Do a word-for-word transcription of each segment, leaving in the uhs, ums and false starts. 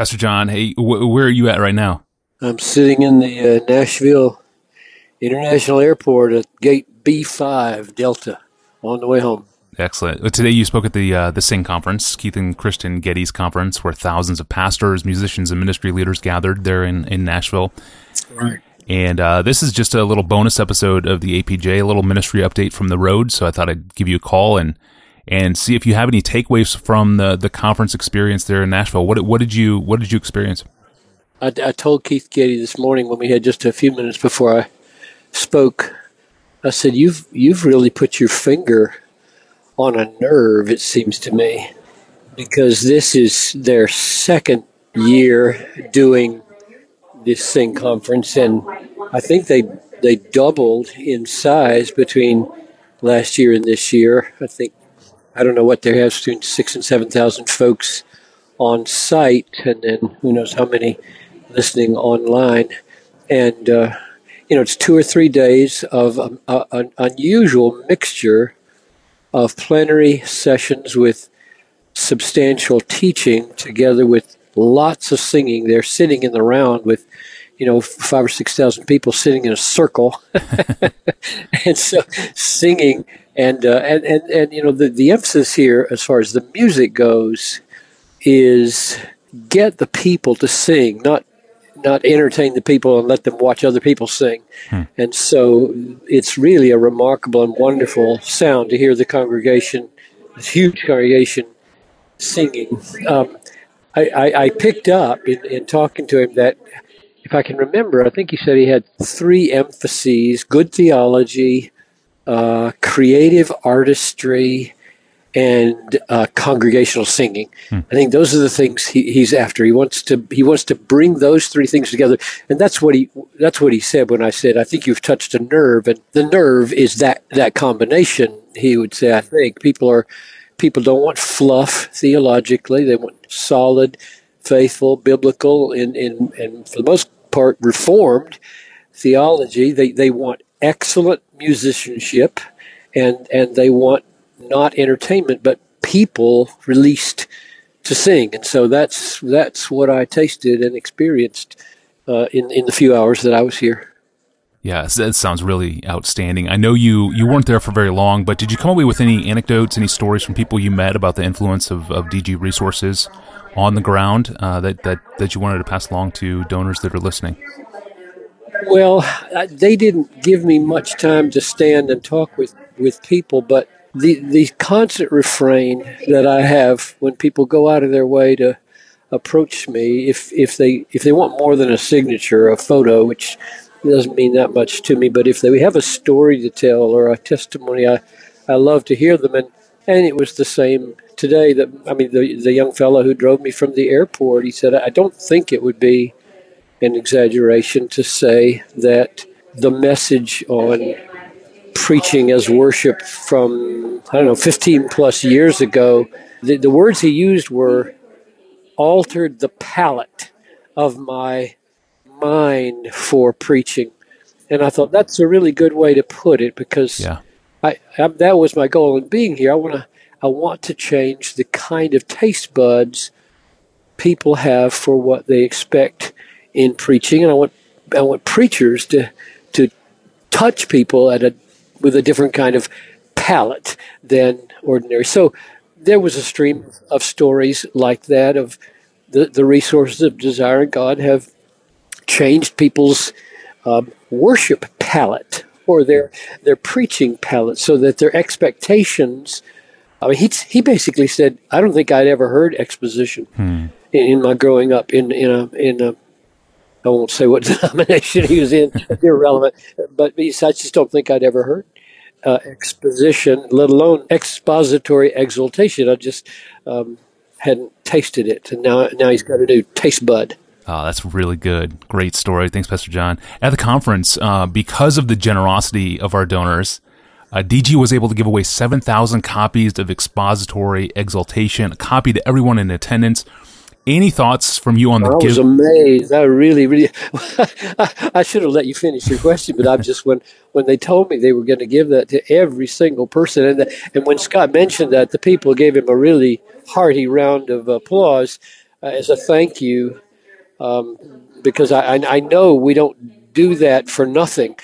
Pastor John, hey, wh- where are you at right now? I'm sitting in the uh, Nashville International Airport at gate B five Delta on the way home. Excellent. Well, today you spoke at the uh, the Sing Conference, Keith and Kristen Getty's conference, where thousands of pastors, musicians, and ministry leaders gathered there in, in Nashville. Right. And uh, this is just a little bonus episode of the A P J, a little ministry update from the road. So I thought I'd give you a call and and see if you have any takeaways from the, the conference experience there in Nashville. What what did you what did you experience? I, I told Keith Getty this morning when we had just a few minutes before I spoke, I said, "You've you've really put your finger on a nerve, it seems to me, because this is their second year doing this Sing conference, and I think they they doubled in size between last year and this year. I think I don't know what they have between six and seven thousand folks on site, and then who knows how many listening online. And uh, you know, it's two or three days of um, a, an unusual mixture of plenary sessions with substantial teaching, together with lots of singing. They're sitting in the round with, you know, five or six thousand people sitting in a circle, and so singing. And uh, and and and you know, the the emphasis here, as far as the music goes, is get the people to sing, not not entertain the people and let them watch other people sing. Hmm. And so it's really a remarkable and wonderful sound to hear the congregation, this huge congregation, singing. Um, I, I, I picked up in, in talking to him that, if I can remember, I think he said he had three emphases: good theology, uh, creative artistry, and uh, congregational singing. Hmm. I think those are the things he, he's after. He wants to he wants to bring those three things together, and that's what he that's what he said when I said, "I think you've touched a nerve," and the nerve is that that combination. He would say, "I think people are people don't want fluff theologically; they want solid, faithful, biblical, and and and for the most part, reformed theology. They they want excellent musicianship, and and they want not entertainment, but people released to sing." And so that's that's what I tasted and experienced uh, in in the few hours that I was here. Yeah, that sounds really outstanding. I know you, you weren't there for very long, but did you come away with any anecdotes, any stories from people you met about the influence of, of D G Resources on the ground uh, that, that, that you wanted to pass along to donors that are listening? Well, they didn't give me much time to stand and talk with, with people, but the the constant refrain that I have when people go out of their way to approach me, if if they if they want more than a signature, a photo, which doesn't mean that much to me, but if they have a story to tell or a testimony, I, I love to hear them. And, and it was the same today. That I mean, the the young fellow who drove me from the airport, he said, "I don't think it would be an exaggeration to say that the message on preaching as worship from, I don't know, fifteen plus years ago, the, the words he used were altered the palette of my mind for preaching." And I thought that's a really good way to put it, because yeah. I, I that was my goal in being here. I want to I want to change the kind of taste buds people have for what they expect in preaching, and I want I want preachers to to touch people at a with a different kind of palate than ordinary. So there was a stream of stories like that, of the, the resources of Desiring God have changed people's um, worship palate or their their preaching palate, so that their expectations, I mean, he, he basically said, "I don't think I'd ever heard exposition hmm. in, in my growing up in, in a, in a I won't say what denomination he was in, irrelevant, but he said, I just don't think I'd ever heard uh, exposition, let alone expository exaltation. I just um, hadn't tasted it, and now now he's got a new taste bud." Oh, that's really good. Great story. Thanks, Pastor John. At the conference, uh, because of the generosity of our donors, uh, D G was able to give away seven thousand copies of Expository Exaltation, a copy to everyone in attendance. Any thoughts from you on the I give? was amazed. I really, really, I, I should have let you finish your question, but I'm just, when, when they told me they were going to give that to every single person, and, the, and when Scott mentioned that, the people gave him a really hearty round of applause. uh, as a thank you, um, because I, I, I know we don't do that for nothing.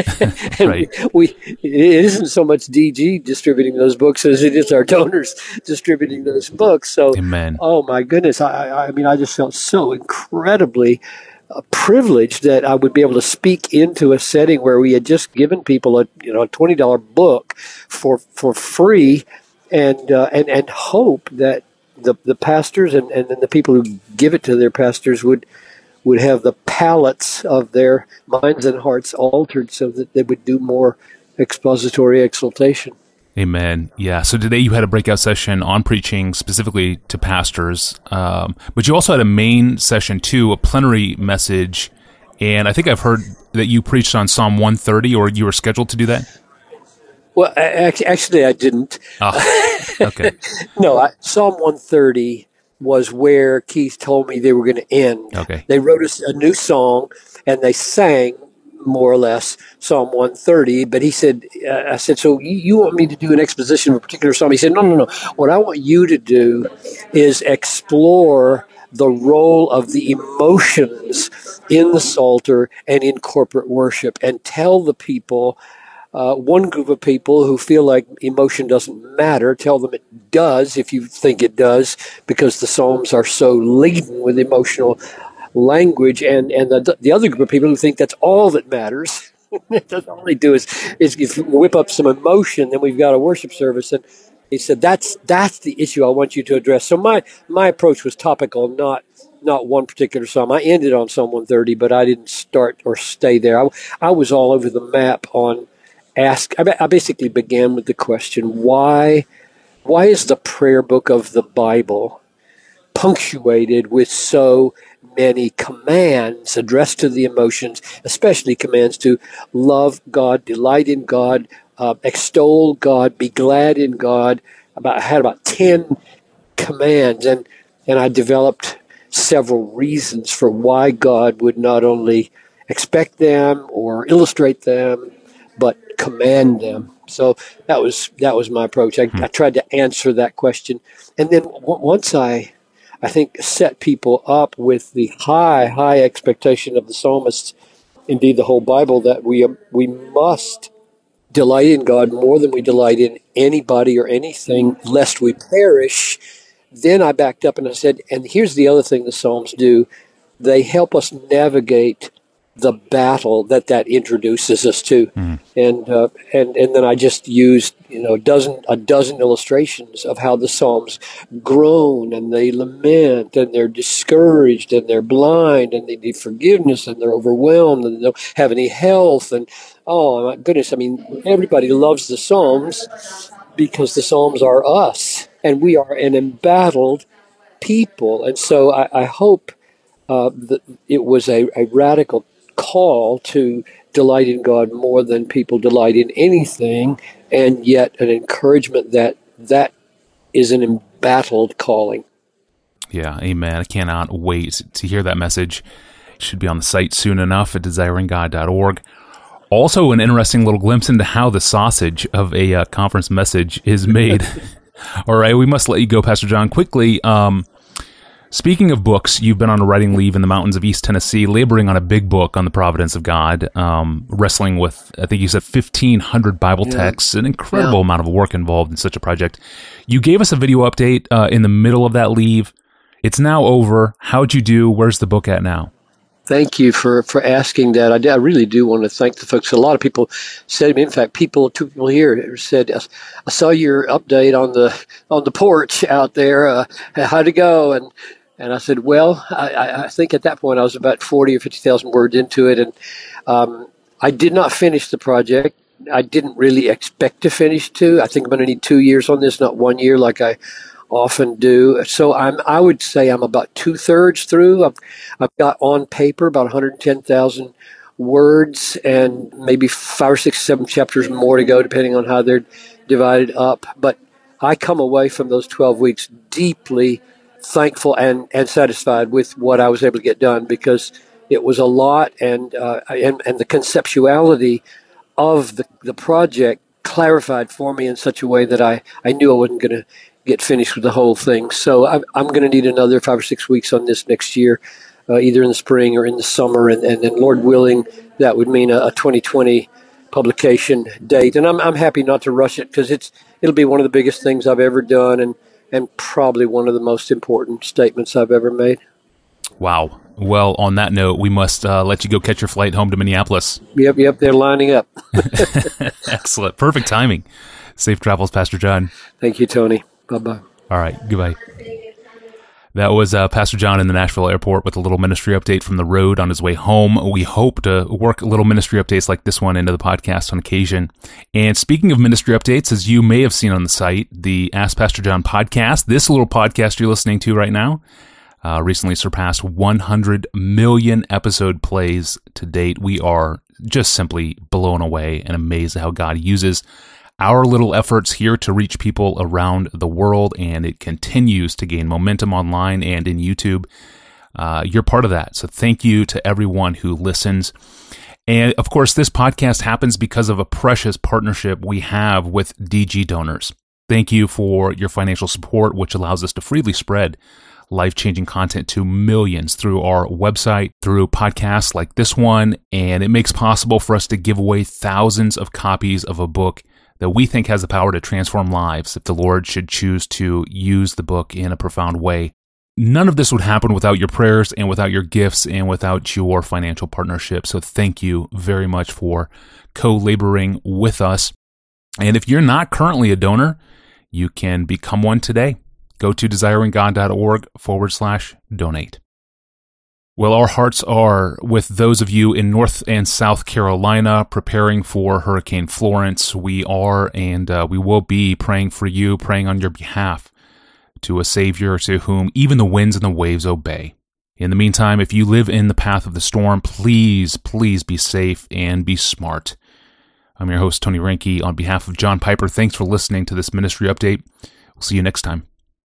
And Right. we, it isn't so much D G distributing those books as it is our donors distributing those books. So, Amen. oh my goodness, I, I mean, I just felt so incredibly uh, privileged that I would be able to speak into a setting where we had just given people a you know a twenty dollar book for for free, and uh, and and hope that the the pastors and, and then the people who give it to their pastors would would have the palates of their minds and hearts altered so that they would do more expository exaltation. Amen. Yeah. So today you had a breakout session on preaching specifically to pastors, um, but you also had a main session too, a plenary message. And I think I've heard that you preached on Psalm one thirty, or you were scheduled to do that. Well, actually, I didn't. Oh, okay. No, I, Psalm one thirty was where Keith told me they were going to end. Okay. They wrote a, a new song, and they sang more or less Psalm one thirty. But he said, uh, I said, so you, you want me to do an exposition of a particular psalm? He said, no, no, no. What I want you to do is explore the role of the emotions in the Psalter and in corporate worship, and tell the people. Uh, one group of people who feel like emotion doesn't matter, tell them it does if you think it does, because the Psalms are so laden with emotional language. And, and the, the other group of people who think that's all that matters. That's all they do is, is, is whip up some emotion, then we've got a worship service. And he said, that's that's the issue I want you to address. So my, my approach was topical, not not one particular psalm. I ended on Psalm one thirty, but I didn't start or stay there. I, I was all over the map on Ask. I basically began with the question: Why? Why is the prayer book of the Bible punctuated with so many commands addressed to the emotions, especially commands to love God, delight in God, uh, extol God, be glad in God? About I had about ten commands, and and I developed several reasons for why God would not only expect them or illustrate them, but command them. So that was that was my approach. I, I tried to answer that question, and then w- once I, I think, set people up with the high, high expectation of the psalmists, indeed the whole Bible, that we we must delight in God more than we delight in anybody or anything, lest we perish. Then I backed up and I said, and here's the other thing the Psalms do: they help us navigate the battle that that introduces us to. Mm. And, uh, and, and then I just used, you know, a dozen, a dozen illustrations of how the Psalms groan and they lament and they're discouraged and they're blind and they need forgiveness and they're overwhelmed and they don't have any health. And, oh my goodness, I mean, everybody loves the Psalms because the Psalms are us and we are an embattled people. And so I, I hope uh, that it was a, a radical call to delight in God more than people delight in anything, and yet an encouragement that that is an embattled calling. Yeah, amen. I cannot wait to hear that message. It should be on the site soon enough at desiring god dot org. Also, an interesting little glimpse into how the sausage of a uh, conference message is made. All right, we must let you go, Pastor John. Quickly, um, speaking of books, you've been on a writing leave in the mountains of East Tennessee, laboring on a big book on the providence of God, um, wrestling with, I think you said, fifteen hundred Bible yeah. texts, an incredible yeah. amount of work involved in such a project. You gave us a video update uh, in the middle of that leave. It's now over. How'd you do? Where's the book at now? Thank you for, for asking that. I, I really do want to thank the folks. A lot of people said to me, in fact, people, two people here said, I saw your update on the on the porch out there. Uh, how'd it go? And And I said, well, I, I think at that point I was about forty or fifty thousand words into it. And um, I did not finish the project. I didn't really expect to finish two. I think I'm going to need two years on this, not one year like I often do. So I'm, I would say I'm about two thirds through. I've, I've got on paper about one hundred ten thousand words and maybe five or six, seven chapters more to go, depending on how they're divided up. But I come away from those twelve weeks deeply thankful and, and satisfied with what I was able to get done, because it was a lot, and uh, and, and the conceptuality of the, the project clarified for me in such a way that I, I knew I wasn't going to get finished with the whole thing. So I'm, I'm going to need another five or six weeks on this next year, uh, either in the spring or in the summer. And, and then, Lord willing, that would mean a, a twenty twenty publication date. And I'm I'm happy not to rush it because it's it'll be one of the biggest things I've ever done and, and probably one of the most important statements I've ever made. Wow. Well, on that note, we must uh, let you go catch your flight home to Minneapolis. Yep, yep, they're lining up. Excellent. Perfect timing. Safe travels, Pastor John. Thank you, Tony. Bye-bye. All right. Goodbye. That was uh, Pastor John in the Nashville airport with a little ministry update from the road on his way home. We hope to work little ministry updates like this one into the podcast on occasion. And speaking of ministry updates, as you may have seen on the site, the Ask Pastor John podcast, this little podcast you're listening to right now, uh, recently surpassed one hundred million episode plays to date. We are just simply blown away and amazed at how God uses our little efforts here to reach people around the world, and it continues to gain momentum online and in YouTube. Uh, you're part of that. So thank you to everyone who listens. And of course, this podcast happens because of a precious partnership we have with D G Donors. Thank you for your financial support, which allows us to freely spread life-changing content to millions through our website, through podcasts like this one, and it makes possible for us to give away thousands of copies of a book that we think has the power to transform lives if the Lord should choose to use the book in a profound way. None of this would happen without your prayers and without your gifts and without your financial partnership. So thank you very much for co-laboring with us. And if you're not currently a donor, you can become one today. Go to desiringgod.org forward slash donate. Well, our hearts are with those of you in North and South Carolina preparing for Hurricane Florence. We are and uh, we will be praying for you, praying on your behalf to a Savior to whom even the winds and the waves obey. In the meantime, if you live in the path of the storm, please, please be safe and be smart. I'm your host, Tony Reinke. On behalf of John Piper, thanks for listening to this ministry update. We'll see you next time.